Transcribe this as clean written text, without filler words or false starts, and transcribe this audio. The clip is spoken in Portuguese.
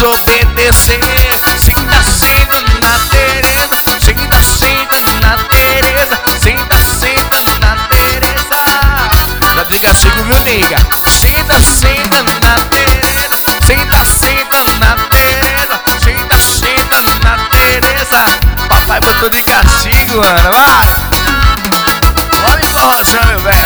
desobedecer. Senta, senta na Tereza, senta, senta na Tereza, senta, senta na Tereza. Dá de castigo, viu, nega? Senta, senta na Tereza, senta, senta na Tereza, senta, senta na Tereza. Papai botou de castigo, mano, vai! Vamos embora, meu velho.